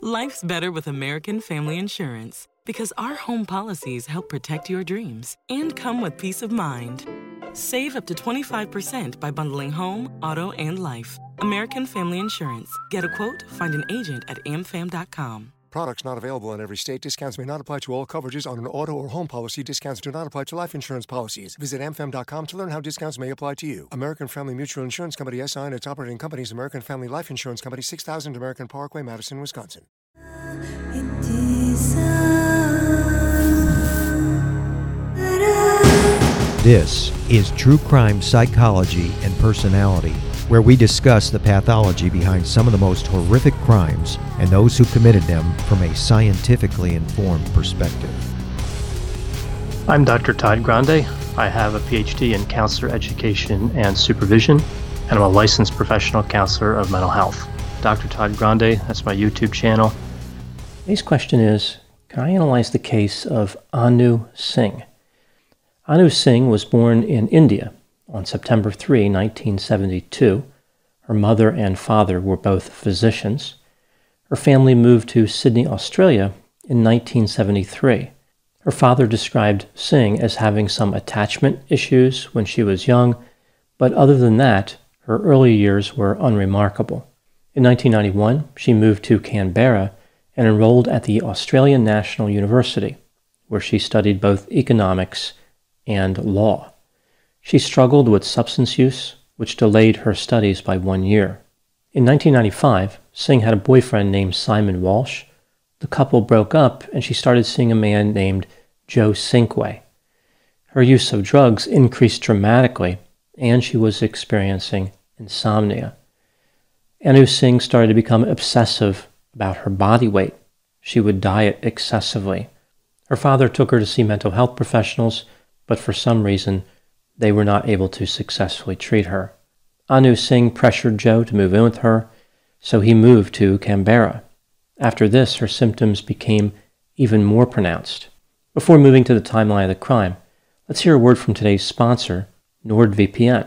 Life's better with American Family Insurance because our home policies help protect your dreams and come with peace of mind. Save up to 25% by bundling home, auto, and life. American Family Insurance. Get a quote, find an agent at amfam.com. Products not available in every state. Discounts may not apply to all coverages on an auto or home policy. Discounts do not apply to life insurance policies. Visit amfam.com to learn how discounts may apply to you. American Family Mutual Insurance Company, SI, and its operating companies, American Family Life Insurance Company, 6000 American Parkway, Madison, Wisconsin. This is True Crime Psychology and Personality, where we discuss the pathology behind some of the most horrific crimes and those who committed them from a scientifically informed perspective. I'm Dr. Todd Grande. I have a PhD in counselor education and supervision, and I'm a licensed professional counselor of mental health. Dr. Todd Grande, that's my YouTube channel. Today's question is, can I analyze the case of Anu Singh? Anu Singh was born in India on September 3, 1972. Her mother and father were both physicians. Her family moved to Sydney, Australia in 1973. Her father described Singh as having some attachment issues when she was young, but other than that, her early years were unremarkable. In 1991, she moved to Canberra and enrolled at the Australian National University, where she studied both economics and law. She struggled with substance use, which delayed her studies by 1 year. In 1995, Singh had a boyfriend named Simon Walsh. The couple broke up, and she started seeing a man named Joe Sinquay. Her use of drugs increased dramatically, and she was experiencing insomnia. Anu Singh started to become obsessive about her body weight. She would diet excessively. Her father took her to see mental health professionals, but for some reason, they were not able to successfully treat her. Anu Singh pressured Joe to move in with her, so he moved to Canberra. After this, her symptoms became even more pronounced. Before moving to the timeline of the crime, let's hear a word from today's sponsor, NordVPN.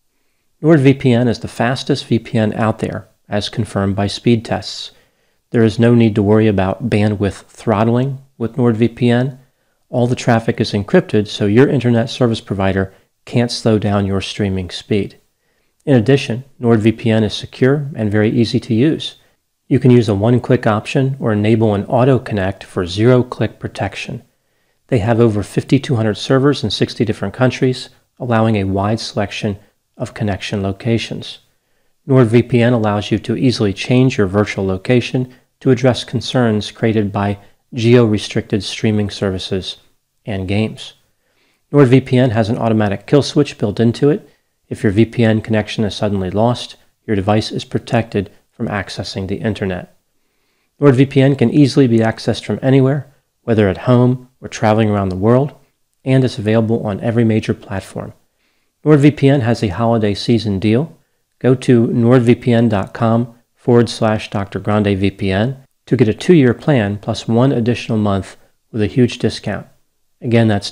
NordVPN is the fastest VPN out there, as confirmed by speed tests. There is no need to worry about bandwidth throttling with NordVPN. All the traffic is encrypted, so your internet service provider can't slow down your streaming speed. In addition, NordVPN is secure and very easy to use. You can use a one-click option or enable an auto-connect for zero-click protection. They have over 5,200 servers in 60 different countries, allowing a wide selection of connection locations. NordVPN allows you to easily change your virtual location to address concerns created by geo-restricted streaming services and games. NordVPN has an automatic kill switch built into it. If your VPN connection is suddenly lost, your device is protected from accessing the internet. NordVPN can easily be accessed from anywhere, whether at home or traveling around the world, and is available on every major platform. NordVPN has a holiday season deal. Go to nordvpn.com/Dr. Grande VPN to get a 2-year plan plus 1 additional month with a huge discount. Again, that's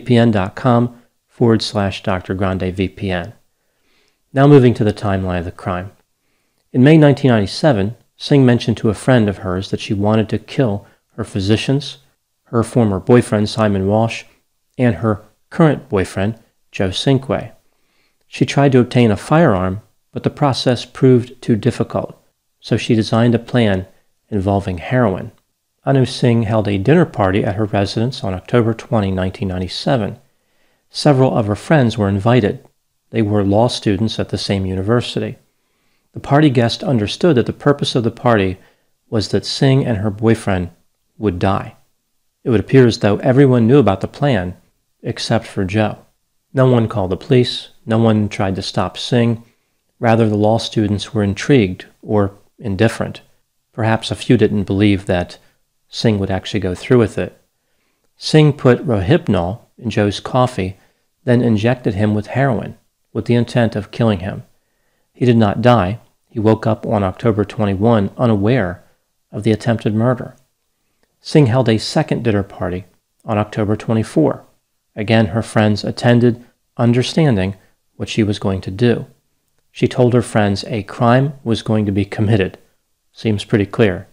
nordvpn.com/Dr. Grande VPN. Now moving to the timeline of the crime. In May 1997, Singh mentioned to a friend of hers that she wanted to kill her physicians, her former boyfriend Simon Walsh, and her current boyfriend Joe Sinquay. She tried to obtain a firearm, but the process proved too difficult, so she designed a plan involving heroin. Anu Singh held a dinner party at her residence on October 20, 1997. Several of her friends were invited. They were law students at the same university. The party guests understood that the purpose of the party was that Singh and her boyfriend would die. It would appear as though everyone knew about the plan, except for Joe. No one called the police. No one tried to stop Singh. Rather, the law students were intrigued or indifferent. Perhaps a few didn't believe that Singh would actually go through with it. Singh put Rohypnol in Joe's coffee, then injected him with heroin with the intent of killing him. He did not die. He woke up on October 21 unaware of the attempted murder. Singh held a second dinner party on October 24. Again, her friends attended, understanding what she was going to do. She told her friends a crime was going to be committed. Seems pretty clear.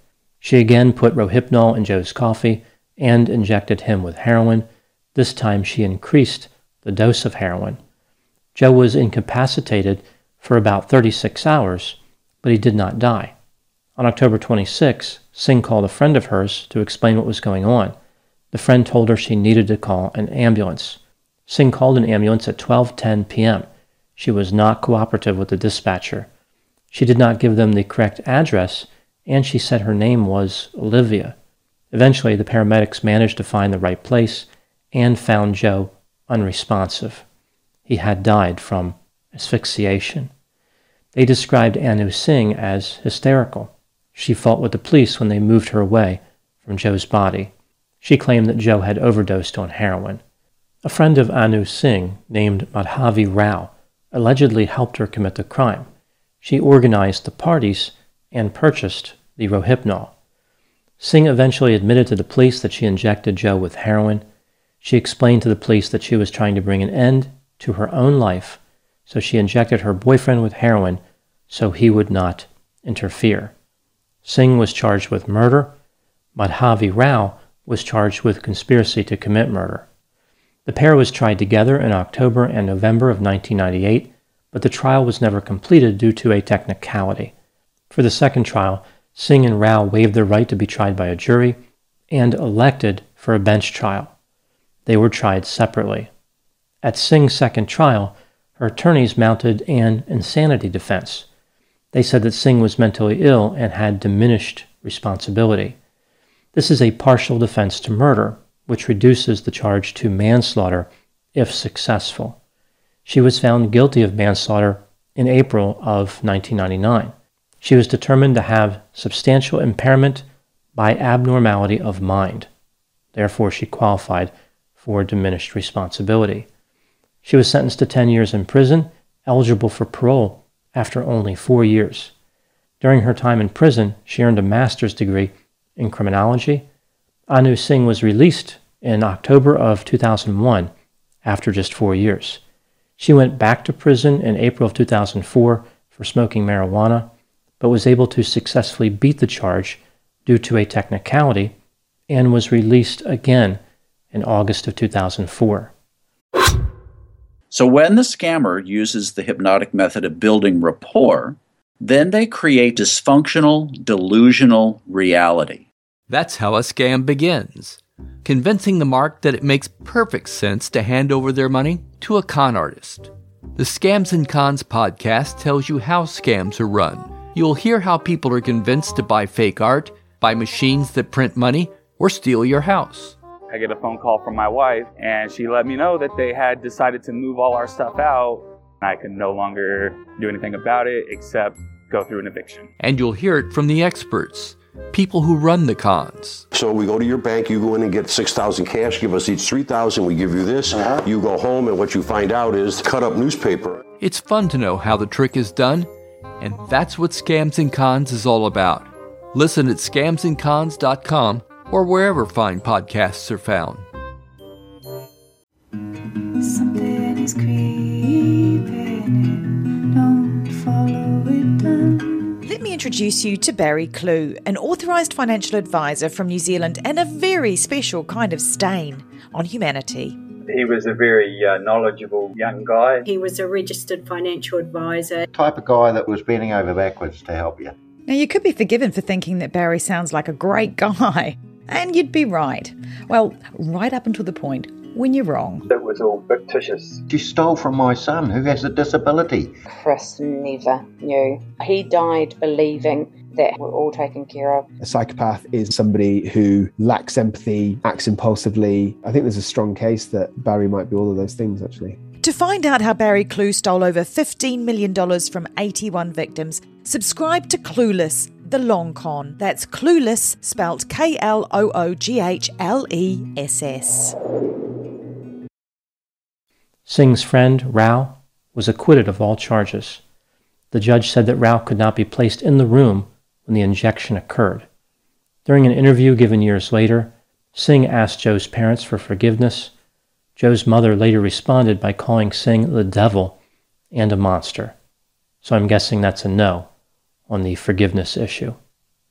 She again put Rohypnol in Joe's coffee and injected him with heroin. This time she increased the dose of heroin. Joe was incapacitated for about 36 hours, but he did not die. On October 26, Singh called a friend of hers to explain what was going on. The friend told her she needed to call an ambulance. Singh called an ambulance at 12:10 p.m. She was not cooperative with the dispatcher. She did not give them the correct address, and she said her name was Olivia. Eventually, the paramedics managed to find the right place and found Joe unresponsive. He had died from asphyxiation. They described Anu Singh as hysterical. She fought with the police when they moved her away from Joe's body. She claimed that Joe had overdosed on heroin. A friend of Anu Singh, named Madhavi Rao, allegedly helped her commit the crime. She organized the parties and purchased the Rohypnol. Singh eventually admitted to the police that she injected Joe with heroin. She explained to the police that she was trying to bring an end to her own life, so she injected her boyfriend with heroin so he would not interfere. Singh was charged with murder. Madhavi Rao was charged with conspiracy to commit murder. The pair was tried together in October and November of 1998, but the trial was never completed due to a technicality. For the second trial, Singh and Rao waived their right to be tried by a jury and elected for a bench trial. They were tried separately. At Singh's second trial, her attorneys mounted an insanity defense. They said that Singh was mentally ill and had diminished responsibility. This is a partial defense to murder, which reduces the charge to manslaughter if successful. She was found guilty of manslaughter in April of 1999. She was determined to have substantial impairment by abnormality of mind. Therefore, she qualified for diminished responsibility. She was sentenced to 10 years in prison, eligible for parole after only 4 years. During her time in prison, she earned a master's degree in criminology. Anu Singh was released in October of 2001 after just 4 years. She went back to prison in April of 2004 for smoking marijuana, but was able to successfully beat the charge due to a technicality and was released again in August of 2004. So when the scammer uses the hypnotic method of building rapport, then they create dysfunctional, delusional reality. That's how a scam begins, convincing the mark that it makes perfect sense to hand over their money to a con artist. The Scams and Cons podcast tells you how scams are run. You'll hear how people are convinced to buy fake art, buy machines that print money, or steal your house. I get a phone call from my wife, and she let me know that they had decided to move all our stuff out. I could no longer do anything about it except go through an eviction. And you'll hear it from the experts, people who run the cons. So we go to your bank, you go in and get $6,000 cash, give us each $3,000, we give you this. You go home, and what you find out is cut up newspaper. It's fun to know how the trick is done, and that's what Scams and Cons is all about. Listen at scamsandcons.com or wherever fine podcasts are found. Something is creeping in, don't follow it down. Let me introduce you to Barry Clew, an authorised financial advisor from New Zealand and a very special kind of stain on humanity. He was a very knowledgeable young guy. He was a registered financial advisor. Type of guy that was bending over backwards to help you. Now, you could be forgiven for thinking that Barry sounds like a great guy, and you'd be right. Well, right up until the point when you're wrong. It was all fictitious. She stole from my son, who has a disability. Chris never knew. He died believing that we're all taken care of. A psychopath is somebody who lacks empathy, acts impulsively. I think there's a strong case that Barry might be all of those things, actually. To find out how Barry Clew stole over $15 million from 81 victims, subscribe to Clueless, the long con. That's Clueless, spelt Klooghless. Singh's friend, Rao, was acquitted of all charges. The judge said that Rao could not be placed in the room when the injection occurred. During an interview given years later, Singh asked Joe's parents for forgiveness. Joe's mother later responded by calling Singh the devil and a monster. So I'm guessing that's a no on the forgiveness issue.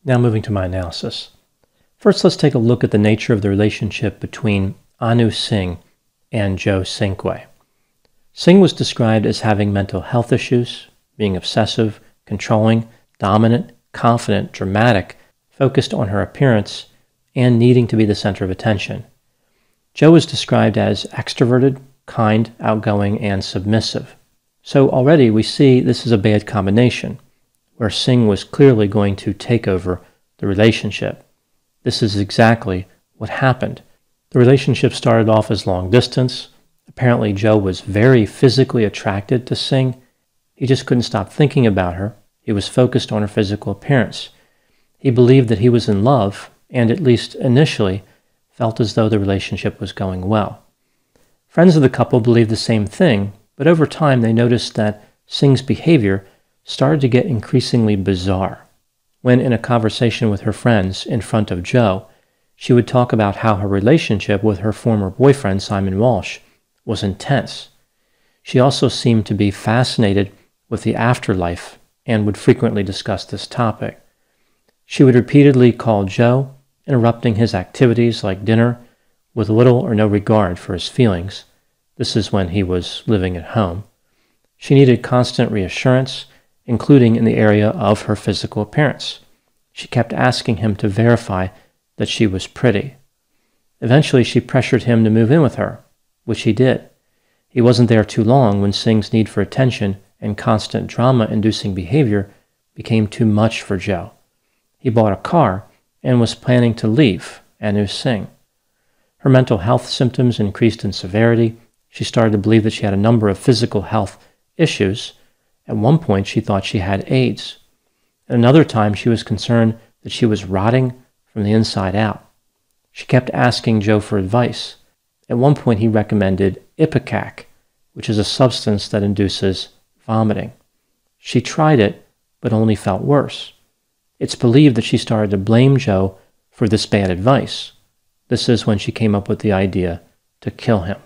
Now moving to my analysis. First, let's take a look at the nature of the relationship between Anu Singh and Joe Cinque. Singh was described as having mental health issues, being obsessive, controlling, dominant, confident, dramatic, focused on her appearance, and needing to be the center of attention. Joe was described as extroverted, kind, outgoing, and submissive. So already we see this is a bad combination, where Singh was clearly going to take over the relationship. This is exactly what happened. The relationship started off as long distance. Apparently Joe was very physically attracted to Singh. He just couldn't stop thinking about her. He was focused on her physical appearance. He believed that he was in love, and at least initially felt as though the relationship was going well. Friends of the couple believed the same thing, but over time they noticed that Singh's behavior started to get increasingly bizarre. When in a conversation with her friends in front of Joe, she would talk about how her relationship with her former boyfriend, Simon Walsh, was intense. She also seemed to be fascinated with the afterlife and would frequently discuss this topic. She would repeatedly call Joe, interrupting his activities like dinner, with little or no regard for his feelings. This is when he was living at home. She needed constant reassurance, including in the area of her physical appearance. She kept asking him to verify that she was pretty. Eventually, she pressured him to move in with her, which he did. He wasn't there too long when Singh's need for attention and constant drama-inducing behavior became too much for Joe. He bought a car and was planning to leave Anu Singh. Her mental health symptoms increased in severity. She started to believe that she had a number of physical health issues. At one point, she thought she had AIDS. At another time, she was concerned that she was rotting from the inside out. She kept asking Joe for advice. At one point, he recommended Ipecac, which is a substance that induces vomiting. She tried it, but only felt worse. It's believed that she started to blame Joe for this bad advice. This is when she came up with the idea to kill him.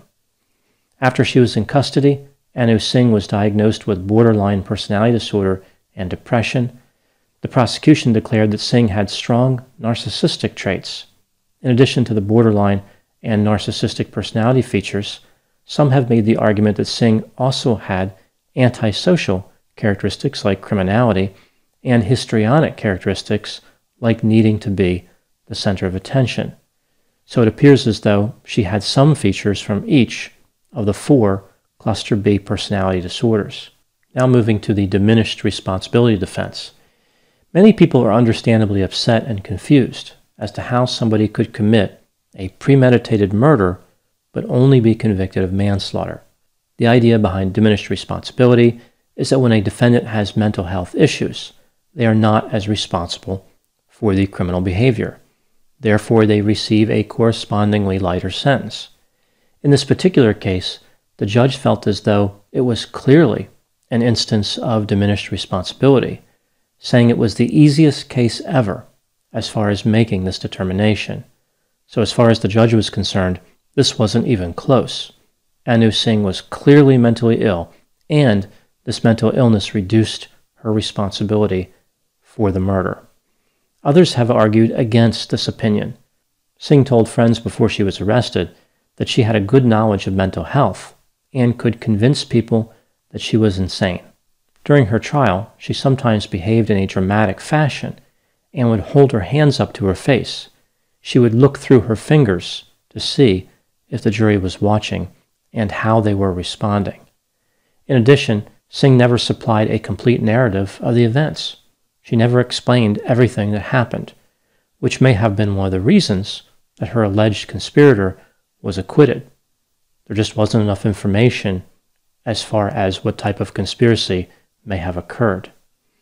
After she was in custody, Anu Singh was diagnosed with borderline personality disorder and depression. The prosecution declared that Singh had strong narcissistic traits. In addition to the borderline and narcissistic personality features, some have made the argument that Singh also had antisocial characteristics like criminality and histrionic characteristics like needing to be the center of attention. So it appears as though she had some features from each of the 4 Cluster B personality disorders. Now moving to the diminished responsibility defense. Many people are understandably upset and confused as to how somebody could commit a premeditated murder but only be convicted of manslaughter. The idea behind diminished responsibility is that when a defendant has mental health issues, they are not as responsible for the criminal behavior. Therefore, they receive a correspondingly lighter sentence. In this particular case, the judge felt as though it was clearly an instance of diminished responsibility, saying it was the easiest case ever as far as making this determination. So as far as the judge was concerned, this wasn't even close. Anu Singh was clearly mentally ill, and this mental illness reduced her responsibility for the murder. Others have argued against this opinion. Singh told friends before she was arrested that she had a good knowledge of mental health and could convince people that she was insane. During her trial, she sometimes behaved in a dramatic fashion and would hold her hands up to her face. She would look through her fingers to see if the jury was watching and how they were responding. In addition, Singh never supplied a complete narrative of the events. She never explained everything that happened, which may have been one of the reasons that her alleged conspirator was acquitted. There just wasn't enough information as far as what type of conspiracy may have occurred.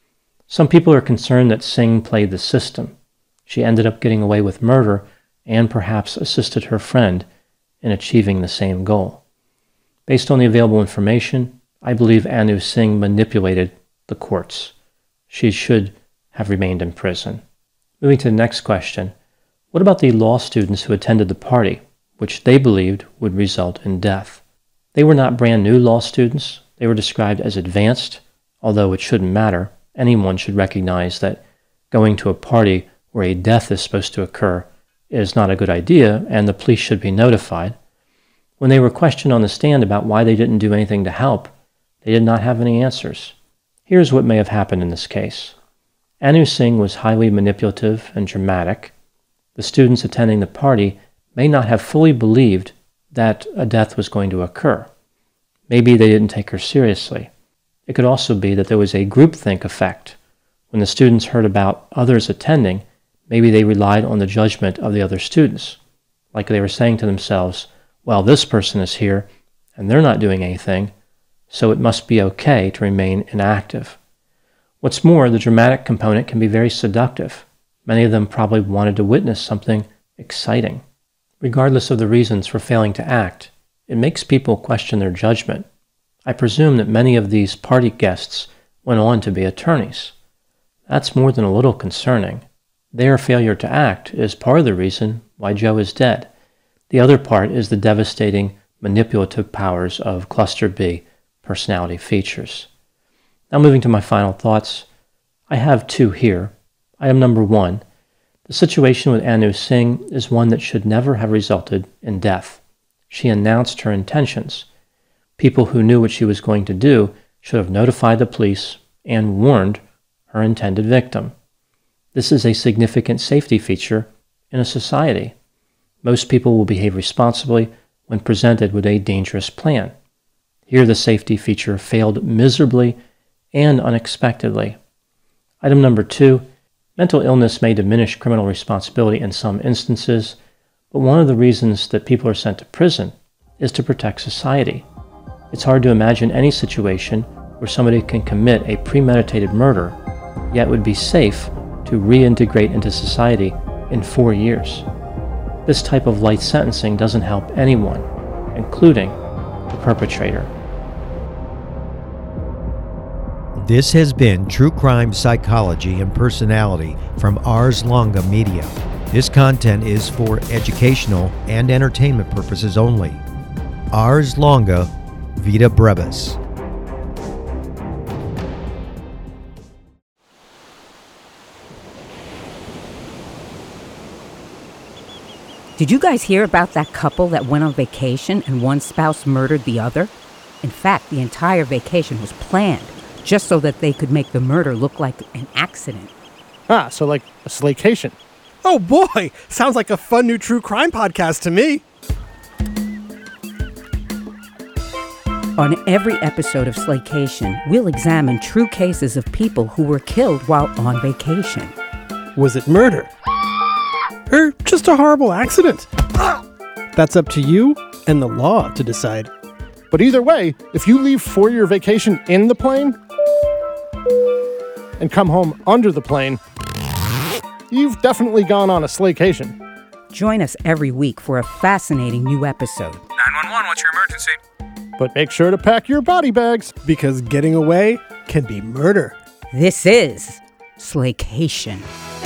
Some people are concerned that Singh played the system. She ended up getting away with murder and perhaps assisted her friend in achieving the same goal. Based on the available information, I believe Anu Singh manipulated the courts. She should have remained in prison. Moving to the next question, what about the law students who attended the party, which they believed would result in death? They were not brand new law students. They were described as advanced, although it shouldn't matter. Anyone should recognize that going to a party where a death is supposed to occur is not a good idea, and the police should be notified. When they were questioned on the stand about why they didn't do anything to help, they did not have any answers. Here's what may have happened in this case. Anu Singh was highly manipulative and dramatic. The students attending the party may not have fully believed that a death was going to occur. Maybe they didn't take her seriously. It could also be that there was a groupthink effect. When the students heard about others attending, maybe they relied on the judgment of the other students. Like they were saying to themselves, well, this person is here, and they're not doing anything, so it must be okay to remain inactive. What's more, the dramatic component can be very seductive. Many of them probably wanted to witness something exciting. Regardless of the reasons for failing to act, it makes people question their judgment. I presume that many of these party guests went on to be attorneys. That's more than a little concerning. Their failure to act is part of the reason why Joe is dead. The other part is the devastating manipulative powers of cluster B personality features. Now moving to my final thoughts, I have two here. Item number 1, the situation with Anu Singh is one that should never have resulted in death. She announced her intentions. People who knew what she was going to do should have notified the police and warned her intended victim. This is a significant safety feature in a society. Most people will behave responsibly when presented with a dangerous plan. Here the safety feature failed miserably and unexpectedly. Item number 2, mental illness may diminish criminal responsibility in some instances, but one of the reasons that people are sent to prison is to protect society. It's hard to imagine any situation where somebody can commit a premeditated murder, yet would be safe to reintegrate into society in 4 years. This type of light sentencing doesn't help anyone, including the perpetrator. This has been True Crime Psychology and Personality from Ars Longa Media. This content is for educational and entertainment purposes only. Ars Longa Vita Brevis. Did you guys hear about that couple that went on vacation and one spouse murdered the other? In fact, the entire vacation was planned just so that they could make the murder look like an accident. Ah, so like a slaycation. Oh boy, sounds like a fun new true crime podcast to me. On every episode of Slaycation, we'll examine true cases of people who were killed while on vacation. Was it murder? Or just a horrible accident? That's up to you and the law to decide. But either way, if you leave for your vacation in the plane and come home under the plane, you've definitely gone on a slaycation. Join us every week for a fascinating new episode. 911, what's your emergency? But make sure to pack your body bags, because getting away can be murder. This is Slaycation.